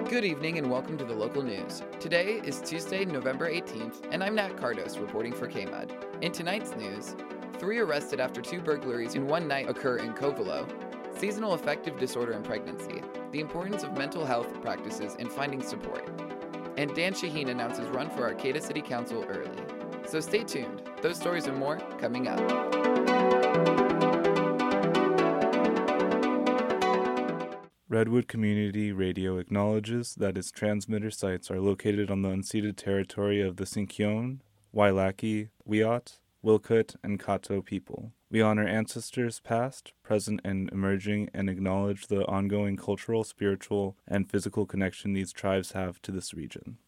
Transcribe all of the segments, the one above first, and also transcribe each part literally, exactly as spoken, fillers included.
Good evening and welcome to the local news. Today is Tuesday, November eighteenth, and I'm Nat Cardos reporting for K M U D. In tonight's news, three arrested after two burglaries in one night occur in Covelo, seasonal affective disorder in pregnancy, the importance of mental health practices in finding support, and Dan Shaheen announces run for Arcata City Council early. So stay tuned. Those stories and more coming up. Redwood Community Radio acknowledges that its transmitter sites are located on the unceded territory of the Sinkyone, Wailaki, Wiyot, Wilkut, and Kato people. We honor ancestors past, present, and emerging, and acknowledge the ongoing cultural, spiritual, and physical connection these tribes have to this region.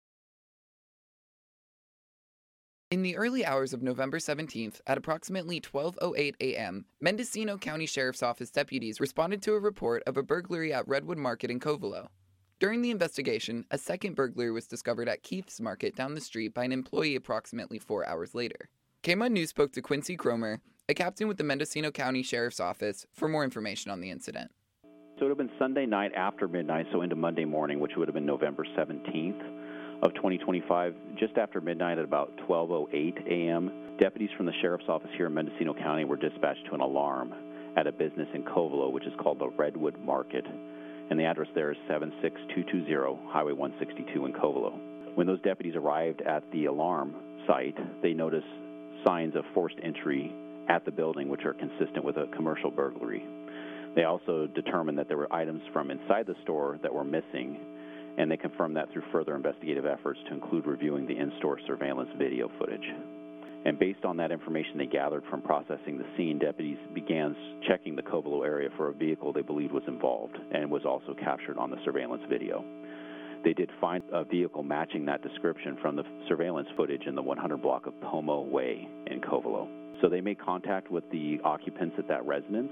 In the early hours of November seventeenth, at approximately twelve oh eight a.m., Mendocino County Sheriff's Office deputies responded to a report of a burglary at Redwood Market in Covelo. During the investigation, a second burglary was discovered at Keith's Market down the street by an employee approximately four hours later. K M U D News spoke to Quincy Cromer, a captain with the Mendocino County Sheriff's Office, for more information on the incident. So it would have been Sunday night after midnight, so into Monday morning, which would have been November seventeenth. Of twenty twenty-five, just after midnight at about twelve oh eight a.m., deputies from the Sheriff's Office here in Mendocino County were dispatched to an alarm at a business in Covelo, which is called the Redwood Market, and the address there is seven six two two zero Highway one sixty-two in Covelo. When those deputies arrived at the alarm site, they noticed signs of forced entry at the building, which are consistent with a commercial burglary. They also determined that there were items from inside the store that were missing, and they confirmed that through further investigative efforts to include reviewing the in-store surveillance video footage. And based on that information they gathered from processing the scene, deputies began checking the Covelo area for a vehicle they believed was involved and was also captured on the surveillance video. They did find a vehicle matching that description from the surveillance footage in the one hundred block of Pomo Way in Covelo. So they made contact with the occupants at that residence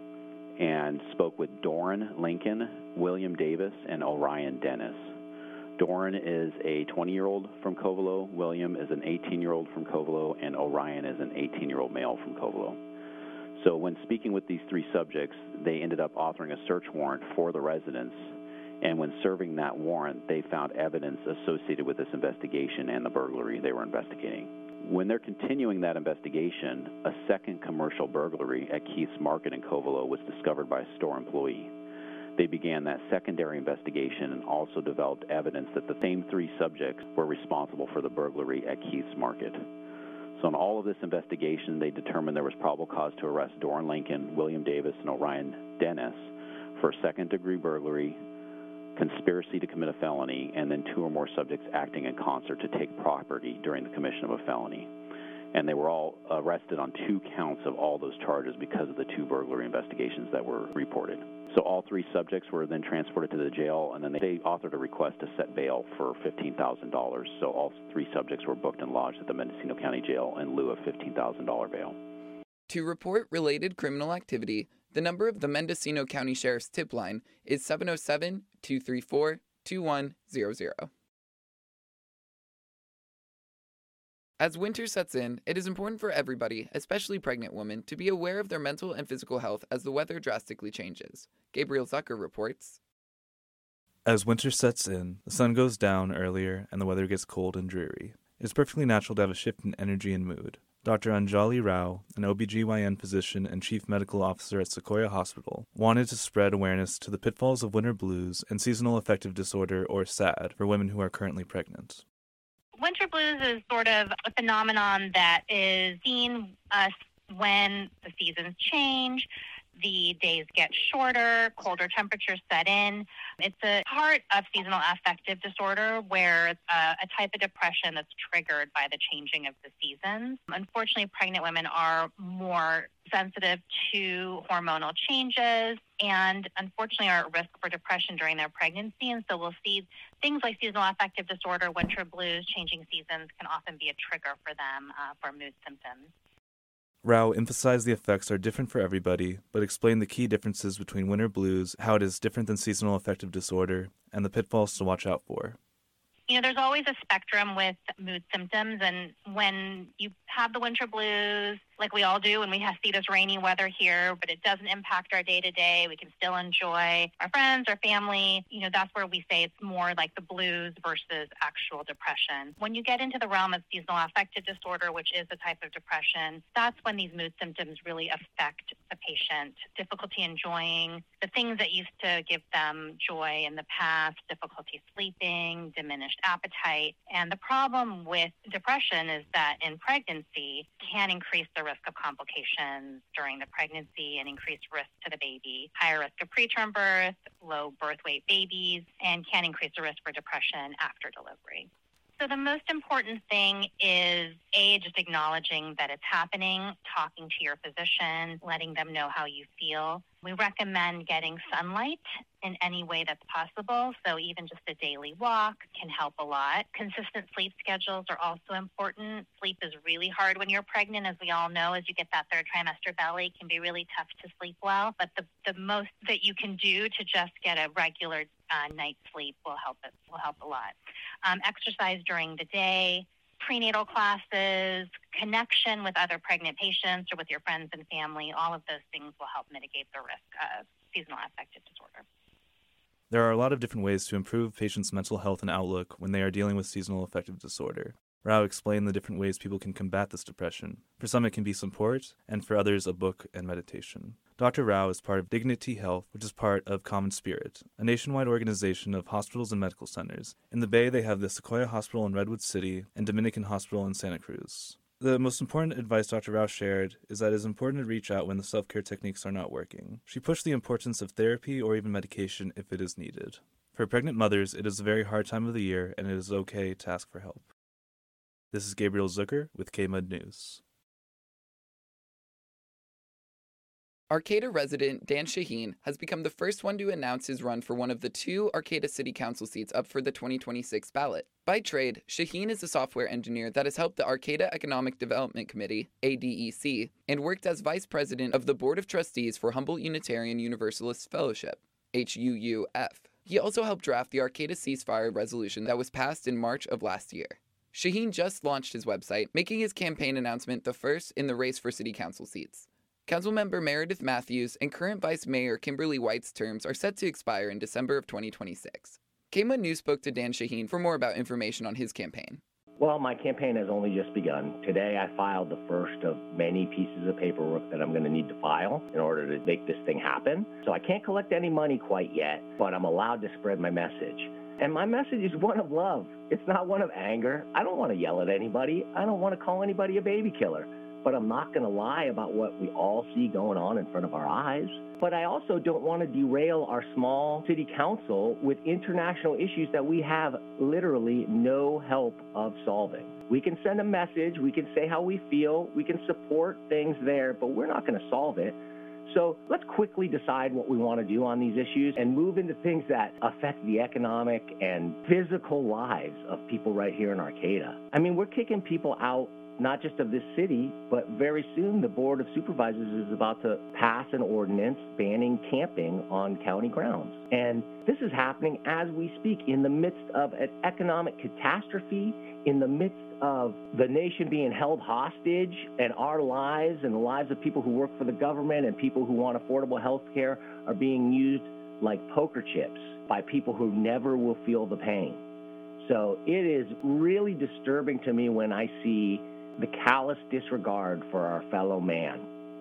and spoke with Doran Lincoln, William Davis, and Orion Dennis. Doran is a twenty-year-old from Covelo, William is an eighteen-year-old from Covelo, and Orion is an eighteen-year-old male from Covelo. So when speaking with these three subjects, they ended up authoring a search warrant for the residence, and when serving that warrant, they found evidence associated with this investigation and the burglary they were investigating. When they're continuing that investigation, a second commercial burglary at Keith's Market in Covelo was discovered by a store employee. They began that secondary investigation and also developed evidence that the same three subjects were responsible for the burglary at Keith's Market. So in all of this investigation, they determined there was probable cause to arrest Doran Lincoln, William Davis, and Orion Dennis for second-degree burglary, conspiracy to commit a felony, and then two or more subjects acting in concert to take property during the commission of a felony. And they were all arrested on two counts of all those charges because of the two burglary investigations that were reported. So all three subjects were then transported to the jail, and then they authored a request to set bail for fifteen thousand dollars. So all three subjects were booked and lodged at the Mendocino County Jail in lieu of fifteen thousand dollars bail. To report related criminal activity, the number of the Mendocino County Sheriff's tip line is seven oh seven, two three four, two one zero zero. As winter sets in, it is important for everybody, especially pregnant women, to be aware of their mental and physical health as the weather drastically changes. Gabriel Zucker reports. As winter sets in, the sun goes down earlier and the weather gets cold and dreary. It's perfectly natural to have a shift in energy and mood. Doctor Anjali Rao, an O B G Y N physician and chief medical officer at Sequoia Hospital, wanted to spread awareness to the pitfalls of winter blues and seasonal affective disorder, or S A D, for women who are currently pregnant. Winter blues is sort of a phenomenon that is seen us when the seasons change, the days get shorter, colder temperatures set in. It's a part of seasonal affective disorder where it's a, a type of depression that's triggered by the changing of the seasons. Unfortunately, pregnant women are more sensitive to hormonal changes and unfortunately are at risk for depression during their pregnancy. And so we'll see things like seasonal affective disorder, winter blues, changing seasons can often be a trigger for them uh, for mood symptoms. Rao emphasized the effects are different for everybody, but explained the key differences between winter blues, how it is different than seasonal affective disorder, and the pitfalls to watch out for. You know, there's always a spectrum with mood symptoms, and when you have the winter blues, like we all do when we have, see this rainy weather here, but it doesn't impact our day-to-day. We can still enjoy our friends, our family. You know, that's where we say it's more like the blues versus actual depression. When you get into the realm of seasonal affective disorder, which is a type of depression, that's when these mood symptoms really affect the patient. Difficulty enjoying the things that used to give them joy in the past, difficulty sleeping, diminished appetite. And the problem with depression is that in pregnancy can increase the risk of complications during the pregnancy and increased risk to the baby, higher risk of preterm birth, low birth weight babies, and can increase the risk for depression after delivery. So the most important thing is, A, just acknowledging that it's happening, talking to your physician, letting them know how you feel. We recommend getting sunlight in any way that's possible, so even just a daily walk can help a lot. Consistent sleep schedules are also important. Sleep is really hard when you're pregnant, as we all know. As you get that third trimester belly, it can be really tough to sleep well, but the, the most that you can do to just get a regular uh, night's sleep will help it, will help a lot. Um, exercise during the day, prenatal classes, connection with other pregnant patients or with your friends and family, all of those things will help mitigate the risk of seasonal affective disorder. There are a lot of different ways to improve patients' mental health and outlook when they are dealing with seasonal affective disorder. Rao explained the different ways people can combat this depression. For some, it can be support, and for others, a book and meditation. Doctor Rao is part of Dignity Health, which is part of Common Spirit, a nationwide organization of hospitals and medical centers. In the Bay, they have the Sequoia Hospital in Redwood City and Dominican Hospital in Santa Cruz. The most important advice Doctor Rao shared is that it is important to reach out when the self-care techniques are not working. She pushed the importance of therapy or even medication if it is needed. For pregnant mothers, it is a very hard time of the year, and it is okay to ask for help. This is Gabriel Zucker with K M U D News. Arcata resident Dan Shaheen has become the first one to announce his run for one of the two Arcata City Council seats up for the twenty twenty-six ballot. By trade, Shaheen is a software engineer that has helped the Arcata Economic Development Committee, A D E C, and worked as vice president of the Board of Trustees for Humboldt Unitarian Universalist Fellowship, H U U F. He also helped draft the Arcata ceasefire resolution that was passed in March of last year. Shaheen just launched his website, making his campaign announcement the first in the race for city council seats. Councilmember Meredith Matthews and current Vice Mayor Kimberly White's terms are set to expire in December of twenty twenty-six. K M U D News spoke to Dan Shaheen for more about information on his campaign. Well, my campaign has only just begun. Today I filed the first of many pieces of paperwork that I'm going to need to file in order to make this thing happen. So I can't collect any money quite yet, but I'm allowed to spread my message. And my message is one of love. It's not one of anger. I don't want to yell at anybody. I don't want to call anybody a baby killer. But I'm not going to lie about what we all see going on in front of our eyes. But I also don't want to derail our small city council with international issues that we have literally no help of solving. We can send a message, we can say how we feel, we can support things there, but we're not going to solve it. So let's quickly decide what we want to do on these issues and move into things that affect the economic and physical lives of people right here in Arcata. I mean, we're kicking people out not just of this city, but very soon the Board of Supervisors is about to pass an ordinance banning camping on county grounds. And this is happening as we speak in the midst of an economic catastrophe, in the midst of the nation being held hostage, and our lives and the lives of people who work for the government and people who want affordable health care are being used like poker chips by people who never will feel the pain. So it is really disturbing to me when I see the callous disregard for our fellow man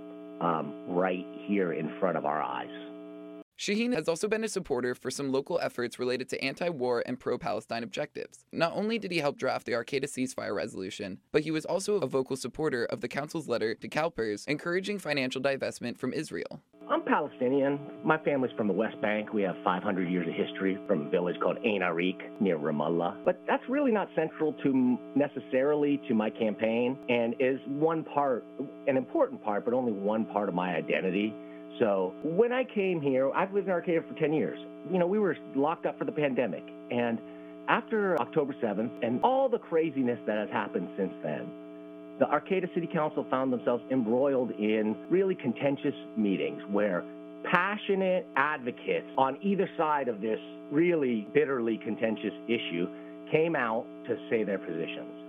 um, right here in front of our eyes. Shaheen has also been a supporter for some local efforts related to anti-war and pro-Palestine objectives. Not only did he help draft the Arcata ceasefire resolution, but he was also a vocal supporter of the council's letter to CalPERS encouraging financial divestment from Israel. I'm Palestinian. My family's from the West Bank. We have five hundred years of history from a village called Ein Arik near Ramallah. But that's really not central to necessarily to my campaign and is one part, an important part, but only one part of my identity. So when I came here, I've lived in Arcata for ten years. You know, we were locked up for the pandemic. And after October seventh and all the craziness that has happened since then, the Arcata City Council found themselves embroiled in really contentious meetings where passionate advocates on either side of this really bitterly contentious issue came out to say their positions.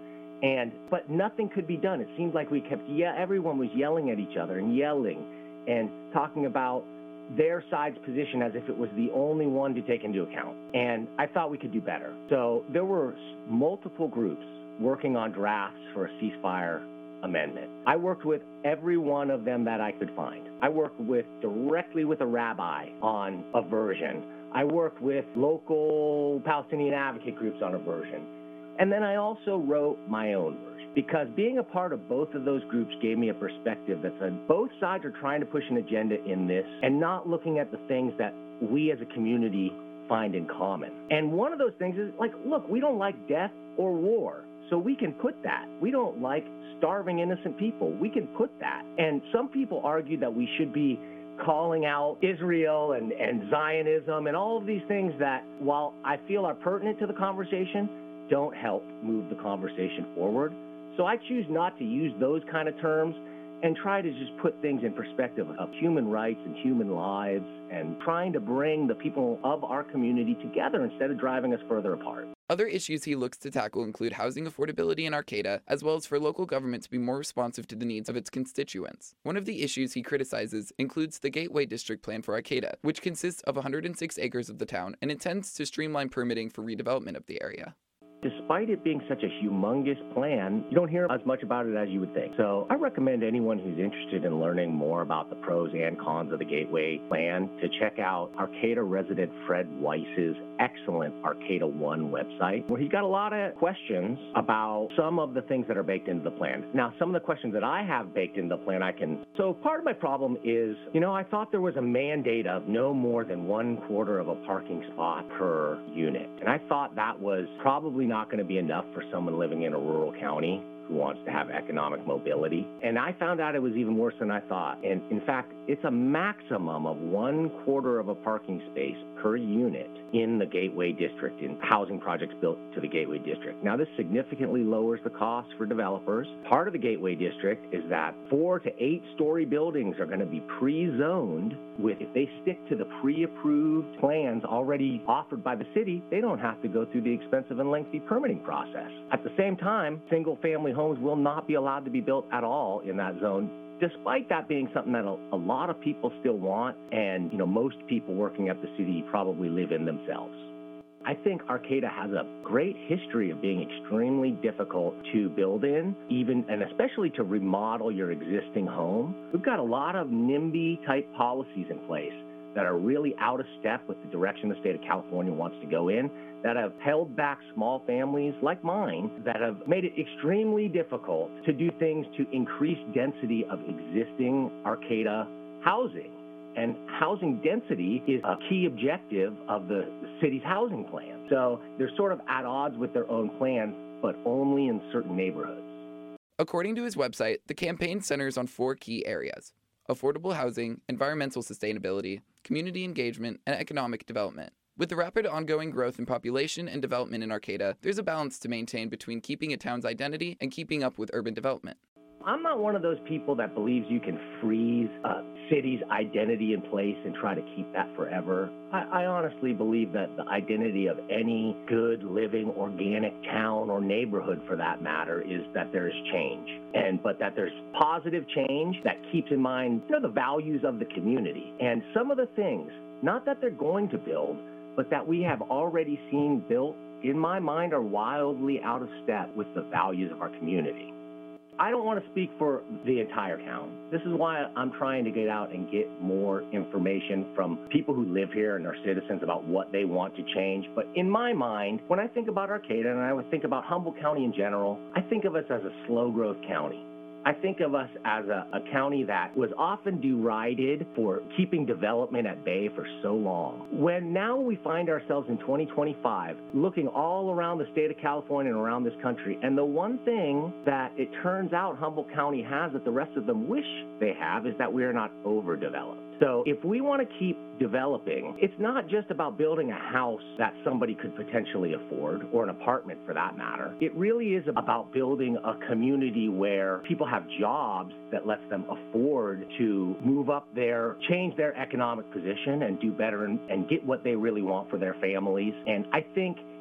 And but nothing could be done. It seemed like we kept, yeah, everyone was yelling at each other and yelling and talking about their side's position as if it was the only one to take into account. And I thought we could do better. So there were multiple groups working on drafts for a ceasefire amendment. I worked with every one of them that I could find. I worked with directly with a rabbi on a version. I worked with local Palestinian advocate groups on a version. And then I also wrote my own version, because being a part of both of those groups gave me a perspective that said both sides are trying to push an agenda in this and not looking at the things that we as a community find in common. And one of those things is, like, look, we don't like death or war, so we can put that. We don't like starving innocent people. We can put that. And some people argue that we should be calling out Israel and, and Zionism and all of these things that, while I feel are pertinent to the conversation, don't help move the conversation forward. So I choose not to use those kind of terms and try to just put things in perspective of human rights and human lives and trying to bring the people of our community together instead of driving us further apart. Other issues he looks to tackle include housing affordability in Arcata, as well as for local government to be more responsive to the needs of its constituents. One of the issues he criticizes includes the Gateway District Plan for Arcata, which consists of one hundred six acres of the town and intends to streamline permitting for redevelopment of the area. Despite it being such a humongous plan, you don't hear as much about it as you would think. So I recommend anyone who's interested in learning more about the pros and cons of the Gateway plan to check out Arcata resident Fred Weiss's excellent Arcata One website, where he's got a lot of questions about some of the things that are baked into the plan. Now, some of the questions that I have baked into the plan, I can... So part of my problem is, you know, I thought there was a mandate of no more than one quarter of a parking spot per unit. And I thought that was probably not not going to be enough for someone living in a rural county who wants to have economic mobility. And I found out it was even worse than I thought. And in fact, it's a maximum of one quarter of a parking space per unit in the Gateway District, in housing projects built to the Gateway District. Now, this significantly lowers the cost for developers. Part of the Gateway District is that four to eight story buildings are going to be pre-zoned with, if they stick to the pre-approved plans already offered by the city, they don't have to go through the expensive and lengthy permitting process. At the same time, single family homes will not be allowed to be built at all in that zone, despite that being something that a, a lot of people still want, and, you know, most people working at the city probably live in themselves. I think Arcata has a great history of being extremely difficult to build in, even and especially to remodel your existing home. We've got a lot of NIMBY-type policies in place that are really out of step with the direction the state of California wants to go in, that have held back small families like mine, that have made it extremely difficult to do things to increase density of existing Arcata housing. And housing density is a key objective of the city's housing plan. So they're sort of at odds with their own plans, but only in certain neighborhoods. According to his website, the campaign centers on four key areas: affordable housing, environmental sustainability, community engagement, and economic development. With the rapid ongoing growth in population and development in Arcata, there's a balance to maintain between keeping a town's identity and keeping up with urban development. I'm not one of those people that believes you can freeze a city's identity in place and try to keep that forever. I, I honestly believe that the identity of any good, living, organic town or neighborhood, for that matter, is that there is change. And but that there's positive change that keeps in mind, you know, the values of the community. And some of the things, not that they're going to build, but that we have already seen built, in my mind, are wildly out of step with the values of our community. I don't want to speak for the entire town. This is why I'm trying to get out and get more information from people who live here and are citizens about what they want to change. But in my mind, when I think about Arcata and I would think about Humboldt County in general, I think of us as a slow growth county. I think of us as a, a county that was often derided for keeping development at bay for so long. When now we find ourselves in twenty twenty-five, looking all around the state of California and around this country, and the one thing that it turns out Humboldt County has that the rest of them wish they have is that we are not overdeveloped. So if we want to keep developing, it's not just about building a house that somebody could potentially afford, or an apartment for that matter. It really is about building a community where people have jobs that lets them afford to move up their, change their economic position and do better and, and get what they really want for their families. And I think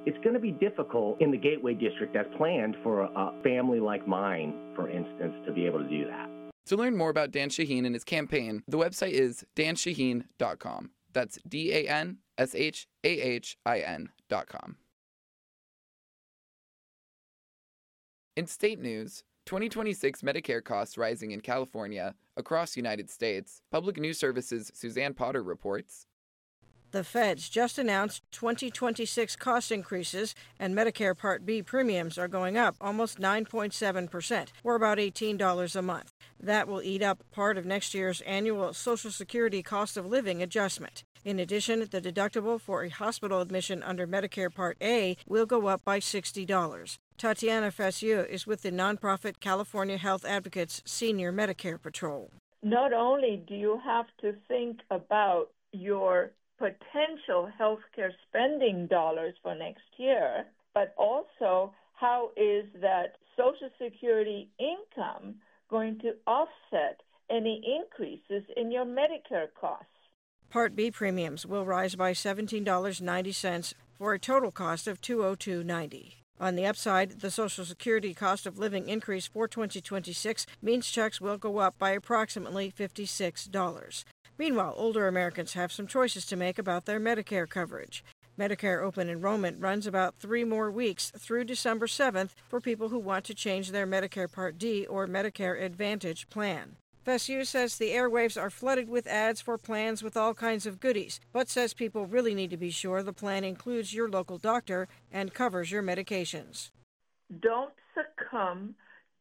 It's going to be difficult in the Gateway District as planned for a, a family like mine, for instance, to be able to do that. To learn more about Dan Shaheen and his campaign, the website is dan shaheen dot com. That's D A N S H A H I N dot com. In state news, twenty twenty-six Medicare costs rising in California, across United States. Public News Service's Suzanne Potter reports. The feds just announced twenty twenty-six cost increases, and Medicare Part B premiums are going up almost nine point seven percent, or about eighteen dollars a month. That will eat up part of next year's annual Social Security cost of living adjustment. In addition, the deductible for a hospital admission under Medicare Part A will go up by sixty dollars. Tatiana Fassieux is with the nonprofit California Health Advocates Senior Medicare Patrol. Not only do you have to think about your potential healthcare spending dollars for next year, but also how is that Social Security income going to offset any increases in your Medicare costs? Part B premiums will rise by seventeen dollars and ninety cents for a total cost of two hundred two dollars and ninety cents. On the upside, the Social Security cost of living increase for twenty twenty-six means checks will go up by approximately fifty-six dollars. Meanwhile, older Americans have some choices to make about their Medicare coverage. Medicare open enrollment runs about three more weeks through December seventh for people who want to change their Medicare Part D or Medicare Advantage plan. Fassieux says the airwaves are flooded with ads for plans with all kinds of goodies, but says people really need to be sure the plan includes your local doctor and covers your medications. Don't succumb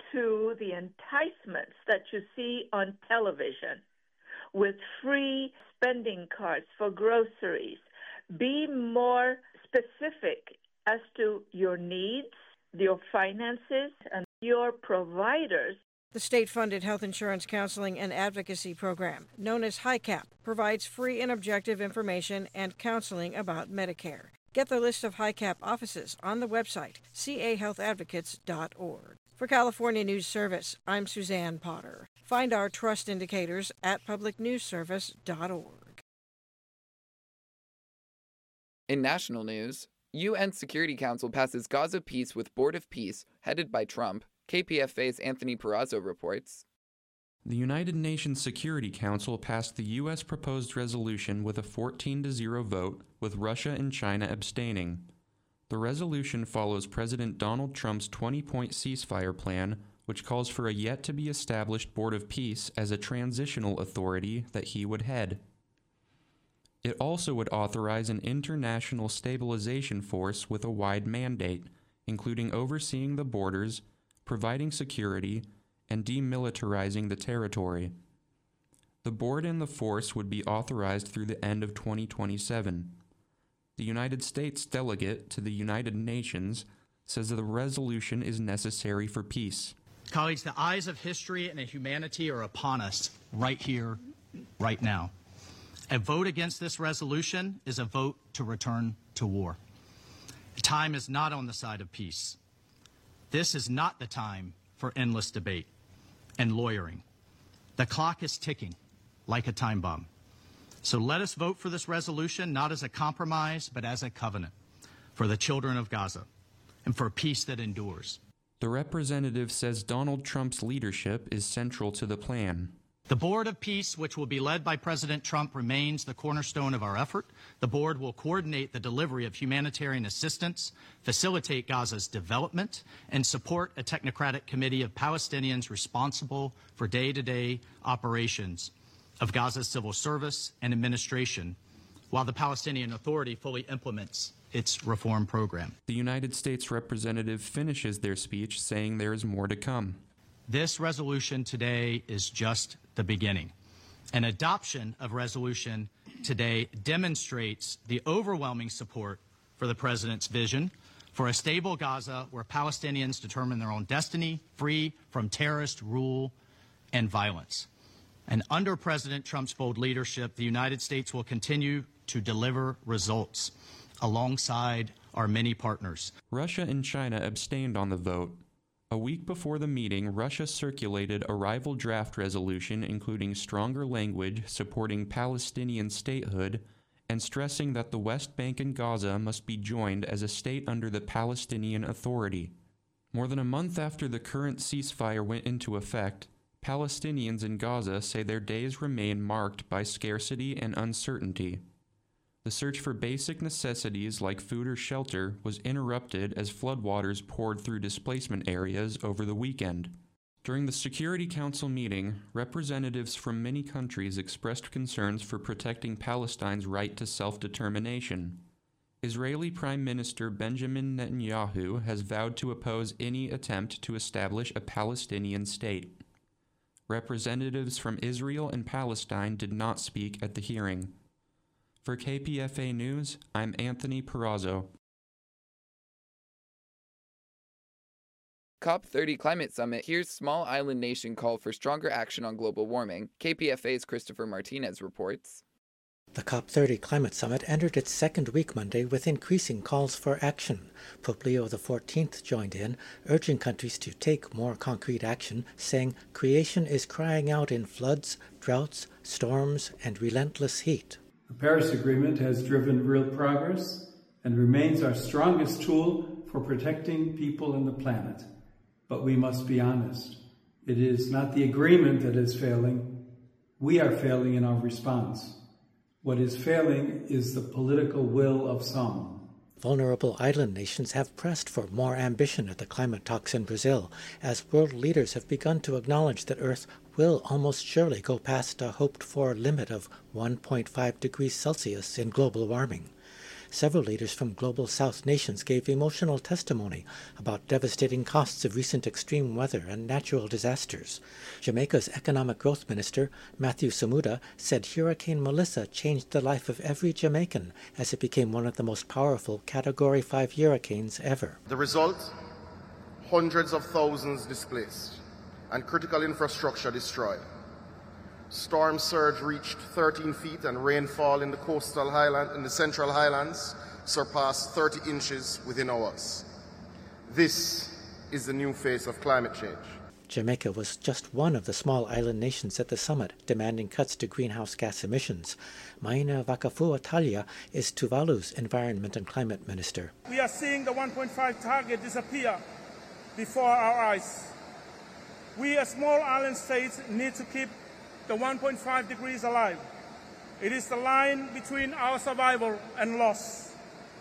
to the enticements that you see on television with free spending cards for groceries. Be more specific as to your needs, your finances, and your providers. The state-funded health insurance counseling and advocacy program, known as HICAP, provides free and objective information and counseling about Medicare. Get the list of HICAP offices on the website, c a health advocates dot org. For California News Service, I'm Suzanne Potter. Find our trust indicators at public news service dot org. In national news, U N Security Council passes Gaza peace with Board of Peace, headed by Trump. K P F A's Anthony Perazzo reports. The United Nations Security Council passed the U S proposed resolution with a fourteen to zero vote, with Russia and China abstaining. The resolution follows President Donald Trump's twenty-point ceasefire plan, which calls for a yet-to-be-established Board of Peace as a transitional authority that he would head. It also would authorize an international stabilization force with a wide mandate, including overseeing the borders, providing security, and demilitarizing the territory. The board and the force would be authorized through the end of twenty twenty-seven. The United States delegate to the United Nations says that the resolution is necessary for peace. Colleagues, the eyes of history and humanity are upon us right here, right now. A vote against this resolution is a vote to return to war. Time is not on the side of peace. This is not the time for endless debate and lawyering. The clock is ticking like a time bomb. So let us vote for this resolution, not as a compromise, but as a covenant for the children of Gaza and for peace that endures. The representative says Donald Trump's leadership is central to the plan. The Board of Peace, which will be led by President Trump, remains the cornerstone of our effort. The board will coordinate the delivery of humanitarian assistance, facilitate Gaza's development, and support a technocratic committee of Palestinians responsible for day-to-day operations of Gaza's civil service and administration, while the Palestinian Authority fully implements its reform program. The United States representative finishes their speech saying there is more to come. This resolution today is just the beginning. An adoption of resolution today demonstrates the overwhelming support for the President's vision for a stable Gaza where Palestinians determine their own destiny, free from terrorist rule and violence. And under President Trump's bold leadership, the United States will continue to deliver results alongside our many partners. Russia and China abstained on the vote. A week before the meeting, Russia circulated a rival draft resolution including stronger language supporting Palestinian statehood and stressing that the West Bank and Gaza must be joined as a state under the Palestinian Authority. More than a month after the current ceasefire went into effect, Palestinians in Gaza say their days remain marked by scarcity and uncertainty. The search for basic necessities like food or shelter was interrupted as floodwaters poured through displacement areas over the weekend. During the Security Council meeting, representatives from many countries expressed concerns for protecting Palestine's right to self-determination. Israeli Prime Minister Benjamin Netanyahu has vowed to oppose any attempt to establish a Palestinian state. Representatives from Israel and Palestine did not speak at the hearing. For K P F A News, I'm Anthony Perazzo. COP thirty Climate Summit hears small island nation call for stronger action on global warming. K P F A's Christopher Martinez reports. The COP thirty Climate Summit entered its second week Monday with increasing calls for action. Pope Leo the fourteenth joined in, urging countries to take more concrete action, saying creation is crying out in floods, droughts, storms, and relentless heat. The Paris Agreement has driven real progress and remains our strongest tool for protecting people and the planet. But we must be honest. It is not the agreement that is failing. We are failing in our response. What is failing is the political will of some. Vulnerable island nations have pressed for more ambition at the climate talks in Brazil, as world leaders have begun to acknowledge that Earth will almost surely go past a hoped-for limit of one point five degrees Celsius in global warming. Several leaders from global South nations gave emotional testimony about devastating costs of recent extreme weather and natural disasters. Jamaica's Economic Growth Minister, Matthew Samuda, said Hurricane Melissa changed the life of every Jamaican as it became one of the most powerful Category five hurricanes ever. The result? Hundreds of thousands displaced and critical infrastructure destroyed. Storm surge reached thirteen feet and rainfall in the coastal highland in the central highlands surpassed thirty inches within hours. This is the new face of climate change. Jamaica was just one of the small island nations at the summit demanding cuts to greenhouse gas emissions. Maina Vakafua Talia is Tuvalu's Environment and Climate Minister. We are seeing the one point five target disappear before our eyes. We as small island states need to keep the one point five degrees alive. It is the line between our survival and loss.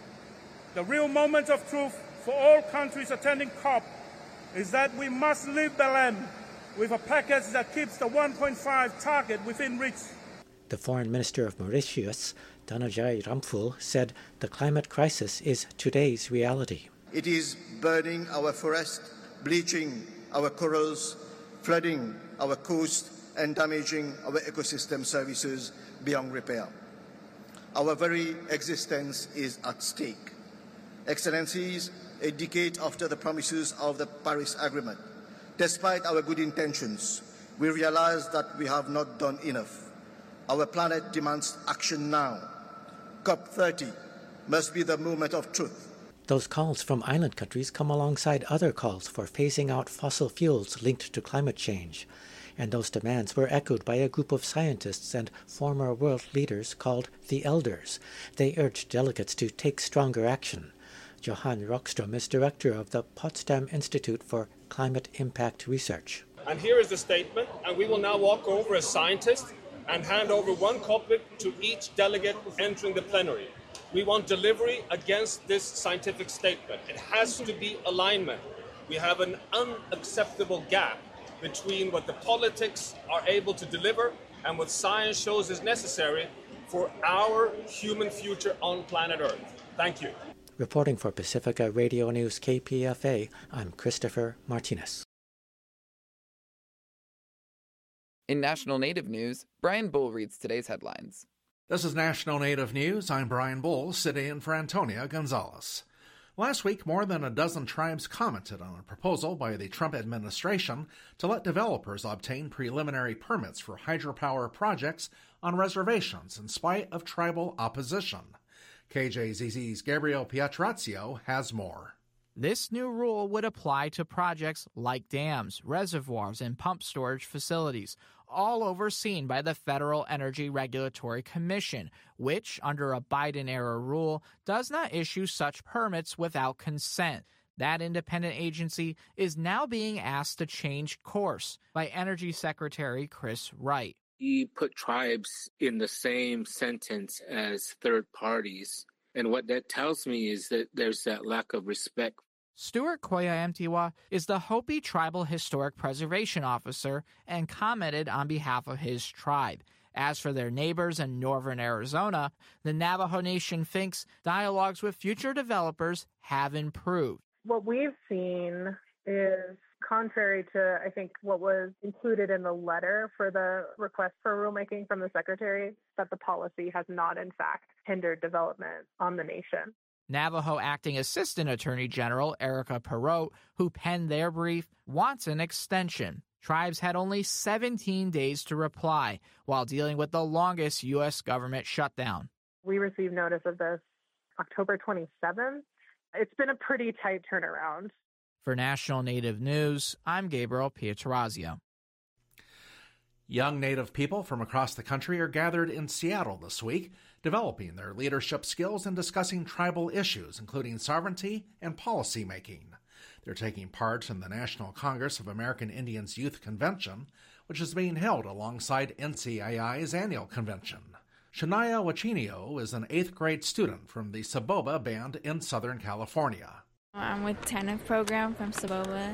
The real moment of truth for all countries attending COP is that we must leave Belém with a package that keeps the one point five target within reach. The Foreign Minister of Mauritius, Dhananjay Ramphul, said the climate crisis is today's reality. It is burning our forest, bleaching our corals, flooding our coast, and damaging our ecosystem services beyond repair. Our very existence is at stake. Excellencies, a decade after the promises of the Paris Agreement, despite our good intentions, we realize that we have not done enough. Our planet demands action now. COP thirty must be the moment of truth. Those calls from island countries come alongside other calls for phasing out fossil fuels linked to climate change. And those demands were echoed by a group of scientists and former world leaders called the Elders. They urged delegates to take stronger action. Johan Rockström is director of the Potsdam Institute for Climate Impact Research. And here is the statement, and we will now walk over as scientists and hand over one copy to each delegate entering the plenary. We want delivery against this scientific statement. It has to be alignment. We have an unacceptable gap between what the politics are able to deliver and what science shows is necessary for our human future on planet Earth. Thank you. Reporting for Pacifica Radio News K P F A, I'm Christopher Martinez. In National Native News, Brian Bull reads today's headlines. This is National Native News. I'm Brian Bull, sitting in for Antonia Gonzalez. Last week, more than a dozen tribes commented on a proposal by the Trump administration to let developers obtain preliminary permits for hydropower projects on reservations in spite of tribal opposition. K J Z Z's Gabriel Pietrazio has more. This new rule would apply to projects like dams, reservoirs, and pump storage facilities, all overseen by the Federal Energy Regulatory Commission, which, under a Biden-era rule, does not issue such permits without consent. That independent agency is now being asked to change course by Energy Secretary Chris Wright. He put tribes in the same sentence as third parties. And what that tells me is that there's that lack of respect. Stuart Koya-Mtiwa is the Hopi Tribal Historic Preservation Officer and commented on behalf of his tribe. As for their neighbors in northern Arizona, the Navajo Nation thinks dialogues with future developers have improved. What we've seen is contrary to, I think, what was included in the letter for the request for rulemaking from the Secretary, that the policy has not, in fact, hindered development on the nation. Navajo Acting Assistant Attorney General Erica Perot, who penned their brief, wants an extension. Tribes had only seventeen days to reply while dealing with the longest U S government shutdown. We received notice of this October twenty-seventh. It's been a pretty tight turnaround. For National Native News, I'm Gabriel Pietrorazio. Young Native people from across the country are gathered in Seattle this week, developing their leadership skills and discussing tribal issues, including sovereignty and policy making. They're taking part in the National Congress of American Indians Youth Convention, which is being held alongside N C A I's annual convention. Shania Wachinio is an eighth grade student from the Saboba Band in Southern California. I'm with T A N F program from Saboba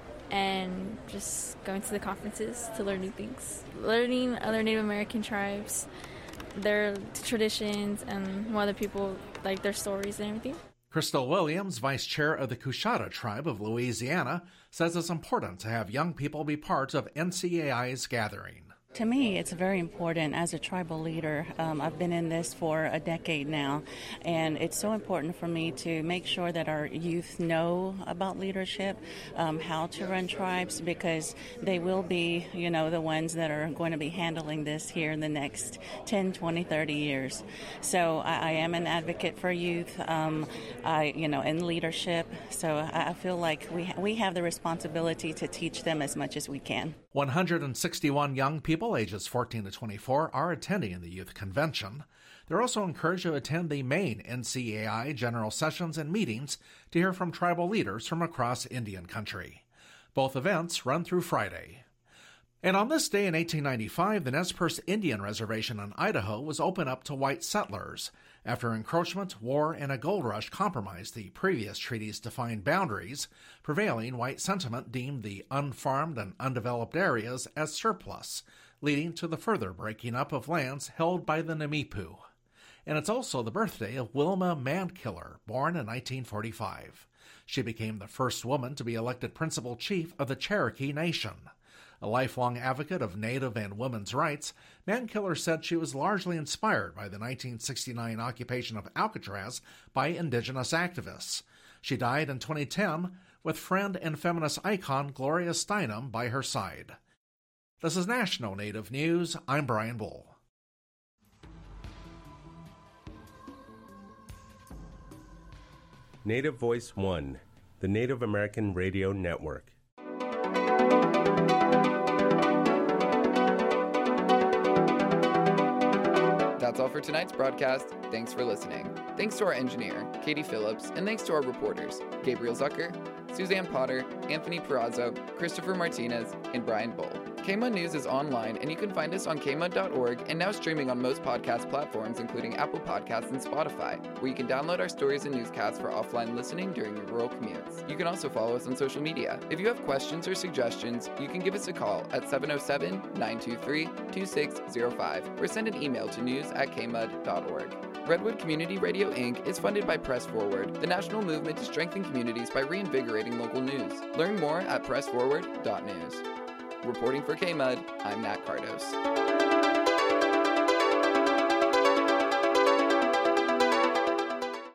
and just going to the conferences to learn new things. Learning other Native American tribes, their traditions, and what other people, like their stories and everything. Crystal Williams, vice chair of the Coushatta tribe of Louisiana, says it's important to have young people be part of N C A I's gathering. To me, it's very important as a tribal leader. Um, I've been in this for a decade now, and it's so important for me to make sure that our youth know about leadership, um, how to run tribes, because they will be, you know, the ones that are going to be handling this here in the next ten, twenty, thirty years. So I, I am an advocate for youth, um, I, you know, in leadership. So I, I feel like we we have the responsibility to teach them as much as we can. one hundred sixty-one young people ages fourteen to twenty-four are attending the youth convention. They're also encouraged to attend the main N C A I general sessions and meetings to hear from tribal leaders from across Indian country. Both events run through Friday. And on this day in eighteen ninety-five, the Nez Perce Indian Reservation in Idaho was opened up to white settlers after encroachment, war, and a gold rush compromised the previous treaty's defined boundaries. Prevailing white sentiment deemed the unfarmed and undeveloped areas as surplus, leading to the further breaking up of lands held by the Namipu. And it's also the birthday of Wilma Mankiller, born in nineteen forty-five. She became the first woman to be elected principal chief of the Cherokee Nation. A lifelong advocate of Native and women's rights, Mankiller said she was largely inspired by the nineteen sixty-nine occupation of Alcatraz by indigenous activists. She died in twenty ten with friend and feminist icon Gloria Steinem by her side. This is National Native News. I'm Brian Bull. Native Voice One, the Native American Radio Network. That's all for tonight's broadcast. Thanks for listening. Thanks to our engineer, Katie Phillips, and thanks to our reporters, Gabriel Zucker, Suzanne Potter, Anthony Perazzo, Christopher Martinez, and Brian Bull. K M U D News is online, and you can find us on K M U D dot org and now streaming on most podcast platforms, including Apple Podcasts and Spotify, where you can download our stories and newscasts for offline listening during your rural commutes. You can also follow us on social media. If you have questions or suggestions, you can give us a call at seven oh seven, nine two three, two six oh five or send an email to news at k m u d dot org. Redwood Community Radio, Incorporated is funded by Press Forward, the national movement to strengthen communities by reinvigorating local news. Learn more at press forward dot news. Reporting for K M U D, I'm Nat Cardos.